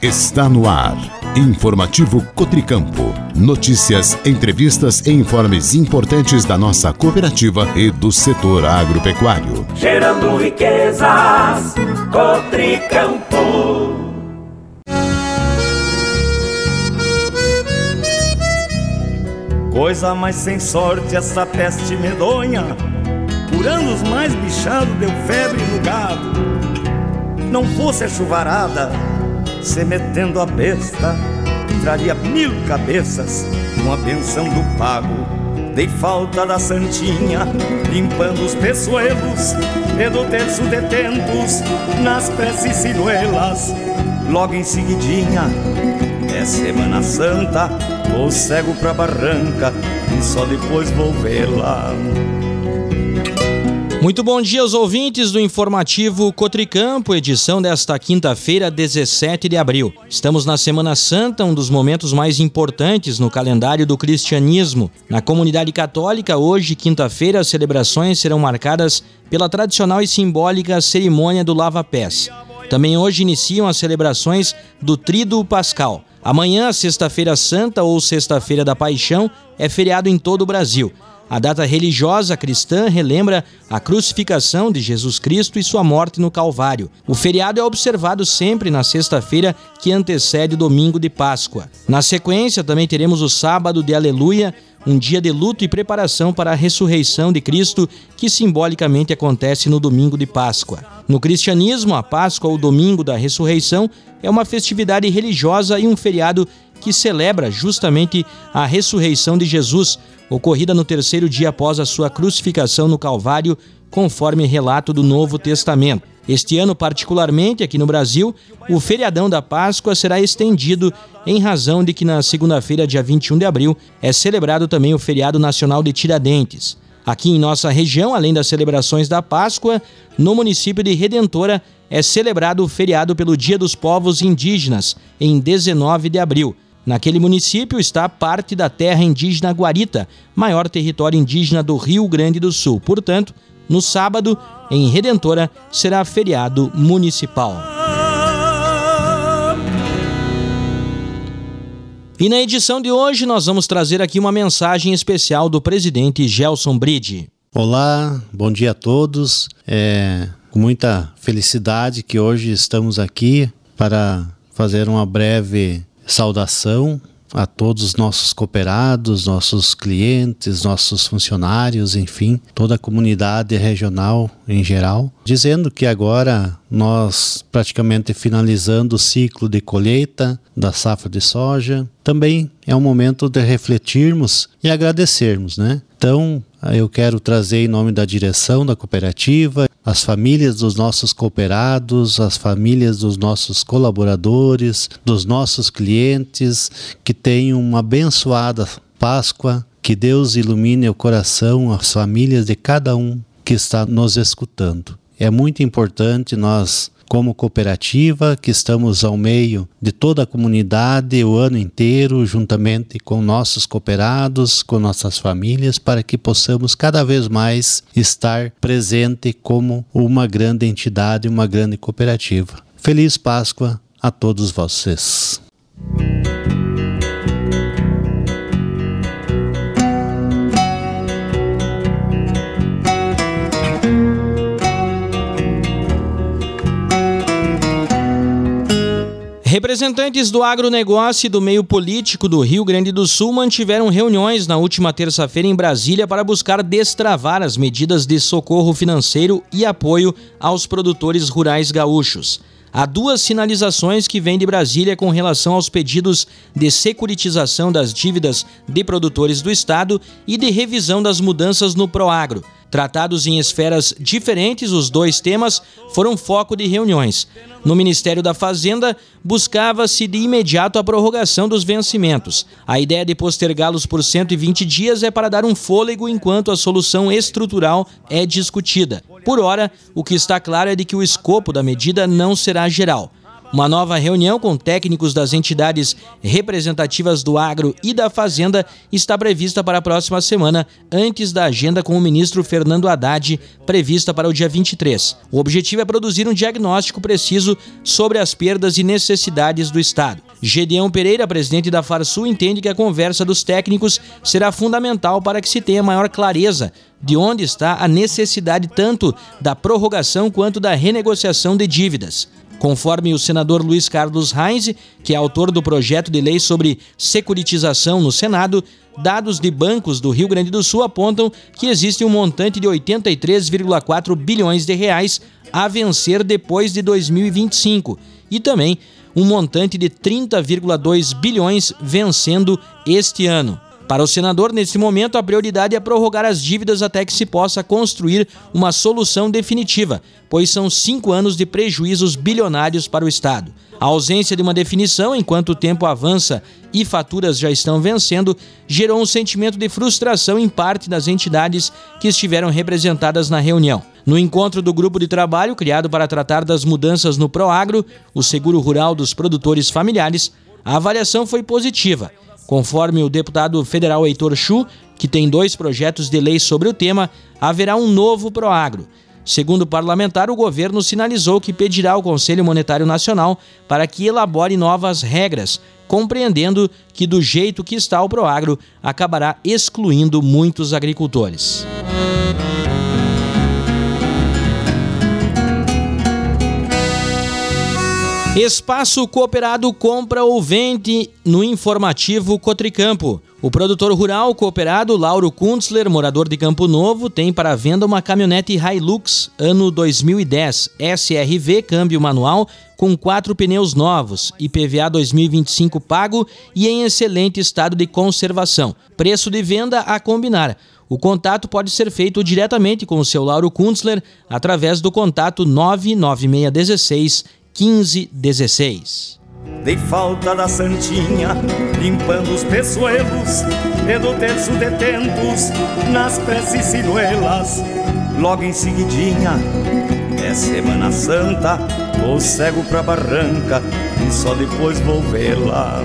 Está no ar. Informativo Cotricampo. Notícias, entrevistas e informes importantes da nossa cooperativa e do setor agropecuário. Gerando riquezas, Cotricampo. Coisa mais sem sorte essa peste medonha, por anos mais bichado deu febre no gado. Não fosse a chuvarada, se metendo a besta, traria 1000 cabeças com a benção do pago. Dei falta da santinha, limpando os peçoelos, e do terço de tentos, nas preces ciruelas. Logo em seguidinha, é Semana Santa, vou cego pra barranca e só depois vou vê-la. Muito bom dia aos ouvintes do Informativo Cotricampo, edição desta quinta-feira, 17 de abril. Estamos na Semana Santa, um dos momentos mais importantes no calendário do cristianismo. Na comunidade católica, hoje, quinta-feira, as celebrações serão marcadas pela tradicional e simbólica cerimônia do lava-pés. Também hoje iniciam as celebrações do Tríduo Pascal. Amanhã, Sexta-feira Santa ou Sexta-feira da Paixão, é feriado em todo o Brasil. A data religiosa cristã relembra a crucificação de Jesus Cristo e sua morte no Calvário. O feriado é observado sempre na sexta-feira que antecede o domingo de Páscoa. Na sequência, também teremos o sábado de Aleluia, um dia de luto e preparação para a ressurreição de Cristo, que simbolicamente acontece no domingo de Páscoa. No cristianismo, a Páscoa, ou domingo da ressurreição, é uma festividade religiosa e um feriado que celebra justamente a ressurreição de Jesus, ocorrida no terceiro dia após a sua crucificação no Calvário, conforme relato do Novo Testamento. Este ano, particularmente aqui no Brasil, o feriadão da Páscoa será estendido em razão de que na segunda-feira, dia 21 de abril, é celebrado também o feriado nacional de Tiradentes. Aqui em nossa região, além das celebrações da Páscoa, no município de Redentora é celebrado o feriado pelo Dia dos Povos Indígenas, em 19 de abril. Naquele município está parte da terra indígena Guarita, maior território indígena do Rio Grande do Sul. Portanto, no sábado, em Redentora, será feriado municipal. E na edição de hoje, nós vamos trazer aqui uma mensagem especial do presidente Gelson Bride. Olá, bom dia a todos. Com muita felicidade que hoje estamos aqui para fazer uma breve saudação a todos os nossos cooperados, nossos clientes, nossos funcionários, enfim, toda a comunidade regional em geral, dizendo que agora nós praticamente finalizando o ciclo de colheita da safra de soja, também é um momento de refletirmos e agradecermos, né? Então, eu quero trazer em nome da direção da cooperativa, as famílias dos nossos cooperados, as famílias dos nossos colaboradores, dos nossos clientes, que tenham uma abençoada Páscoa, que Deus ilumine o coração, as famílias de cada um que está nos escutando. É muito importante nós, como cooperativa, que estamos ao meio de toda a comunidade o ano inteiro, juntamente com nossos cooperados, com nossas famílias, para que possamos cada vez mais estar presente como uma grande entidade, uma grande cooperativa. Feliz Páscoa a todos vocês. Representantes do agronegócio e do meio político do Rio Grande do Sul mantiveram reuniões na última terça-feira em Brasília para buscar destravar as medidas de socorro financeiro e apoio aos produtores rurais gaúchos. Há duas sinalizações que vêm de Brasília com relação aos pedidos de securitização das dívidas de produtores do Estado e de revisão das mudanças no Proagro. Tratados em esferas diferentes, os dois temas foram foco de reuniões. No Ministério da Fazenda, buscava-se de imediato a prorrogação dos vencimentos. A ideia de postergá-los por 120 dias é para dar um fôlego enquanto a solução estrutural é discutida. Por ora, o que está claro é de que o escopo da medida não será geral. Uma nova reunião com técnicos das entidades representativas do agro e da fazenda está prevista para a próxima semana, antes da agenda com o ministro Fernando Haddad, prevista para o dia 23. O objetivo é produzir um diagnóstico preciso sobre as perdas e necessidades do Estado. Gedeão Pereira, presidente da Farsul, entende que a conversa dos técnicos será fundamental para que se tenha maior clareza de onde está a necessidade tanto da prorrogação quanto da renegociação de dívidas. Conforme o senador Luiz Carlos Reis, que é autor do projeto de lei sobre securitização no Senado, dados de bancos do Rio Grande do Sul apontam que existe um montante de 83,4 bilhões de reais a vencer depois de 2025 e também um montante de 30,2 bilhões vencendo este ano. Para o senador, nesse momento, a prioridade é prorrogar as dívidas até que se possa construir uma solução definitiva, pois são 5 anos de prejuízos bilionários para o Estado. A ausência de uma definição, enquanto o tempo avança e faturas já estão vencendo, gerou um sentimento de frustração em parte das entidades que estiveram representadas na reunião. No encontro do grupo de trabalho, criado para tratar das mudanças no Proagro, o seguro rural dos produtores familiares, a avaliação foi positiva. Conforme o deputado federal Heitor Chu, que tem 2 projetos de lei sobre o tema, haverá um novo Proagro. Segundo o parlamentar, o governo sinalizou que pedirá ao Conselho Monetário Nacional para que elabore novas regras, compreendendo que do jeito que está o Proagro, acabará excluindo muitos agricultores. Espaço Cooperado compra ou vende no informativo Cotricampo. O produtor rural cooperado Lauro Kuntzler, morador de Campo Novo, tem para venda uma caminhonete Hilux ano 2010, SRV, câmbio manual, com 4 pneus novos, IPVA 2025 pago e em excelente estado de conservação. Preço de venda a combinar. O contato pode ser feito diretamente com o seu Lauro Kuntzler através do contato 99616 1516. Dei falta da santinha, limpando os peçoelos, e do terço de tentos, nas preces sinuelas. Logo em seguidinha, é Semana Santa, vou cego pra barranca, e só depois vou vê-la.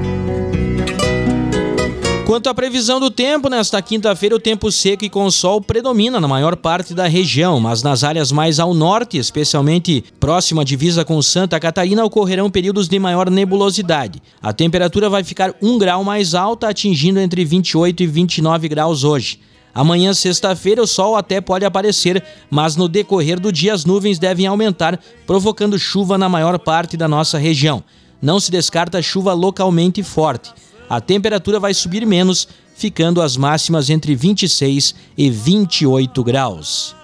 Quanto à previsão do tempo, nesta quinta-feira o tempo seco e com sol predomina na maior parte da região, mas nas áreas mais ao norte, especialmente próxima à divisa com Santa Catarina, ocorrerão períodos de maior nebulosidade. A temperatura vai ficar 1 grau mais alta, atingindo entre 28 e 29 graus hoje. Amanhã, sexta-feira, o sol até pode aparecer, mas no decorrer do dia as nuvens devem aumentar, provocando chuva na maior parte da nossa região. Não se descarta chuva localmente forte. A temperatura vai subir menos, ficando as máximas entre 26 e 28 graus.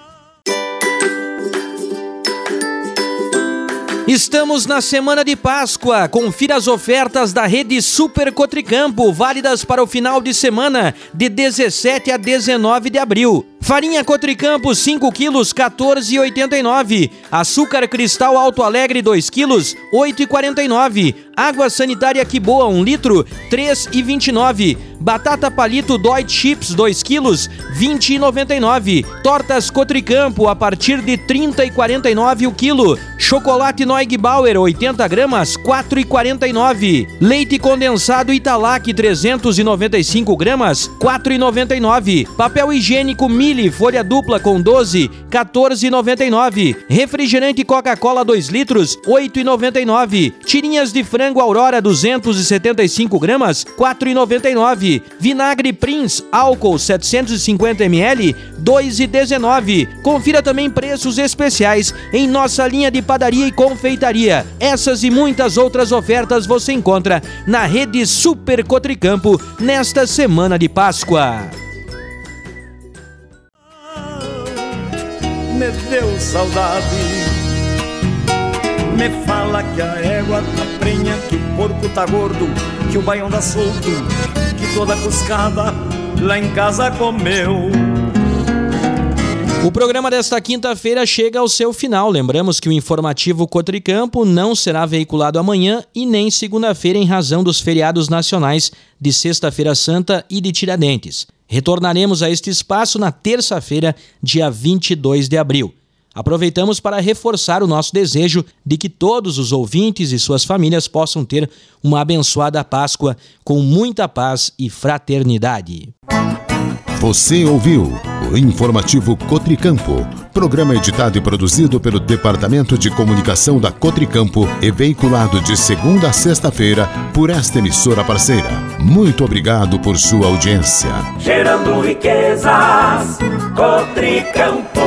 Estamos na semana de Páscoa. Confira as ofertas da rede Super Cotricampo, válidas para o final de semana de 17 a 19 de abril. Farinha Cotricampo 5 quilos, 14,89. Açúcar Cristal Alto Alegre 2 quilos, 8,49. Água sanitária Que Boa 1 litro, 3,29. Batata Palito Dói Chips 2 quilos, 20,99. Tortas Cotricampo a partir de 30,49 o quilo. Chocolate Neugbauer 80 gramas, 4,49. Leite condensado Italac 395 gramas, 4,99. Papel higiênico Mille folha dupla com 12, 14,99. Refrigerante Coca-Cola 2 litros, 8,99. Tirinhas de frango Aurora 275 gramas, 4,99. Vinagre Prince álcool 750 ml, 2,19. Confira também preços especiais em nossa linha de padaria e confeitaria. Essas e muitas outras ofertas você encontra na rede Super Cotricampo nesta semana de Páscoa. Me deu saudade, me fala que a égua tá prenha, que o porco tá gordo, que o baião tá solto, que toda cuscada lá em casa comeu. O programa desta quinta-feira chega ao seu final. Lembramos que o informativo Cotricampo não será veiculado amanhã e nem segunda-feira em razão dos feriados nacionais de Sexta-feira Santa e de Tiradentes. Retornaremos a este espaço na terça-feira, dia 22 de abril. aproveitamos para reforçar o nosso desejo de que todos os ouvintes e suas famílias possam ter uma abençoada Páscoa com muita paz e fraternidade. Você ouviu o Informativo Cotricampo, programa editado e produzido pelo Departamento de Comunicação da Cotricampo e veiculado de segunda a sexta-feira por esta emissora parceira. Muito obrigado por sua audiência. Gerando riquezas, Cotricampo.